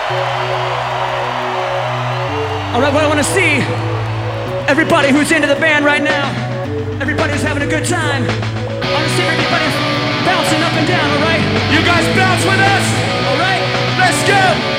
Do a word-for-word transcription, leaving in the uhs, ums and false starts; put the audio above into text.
All right, well, I want to see everybody who's into the band right now, everybody who's having a good time. I want to see everybody bouncing up and down, all right? You guys bounce with us? All right? Let's go!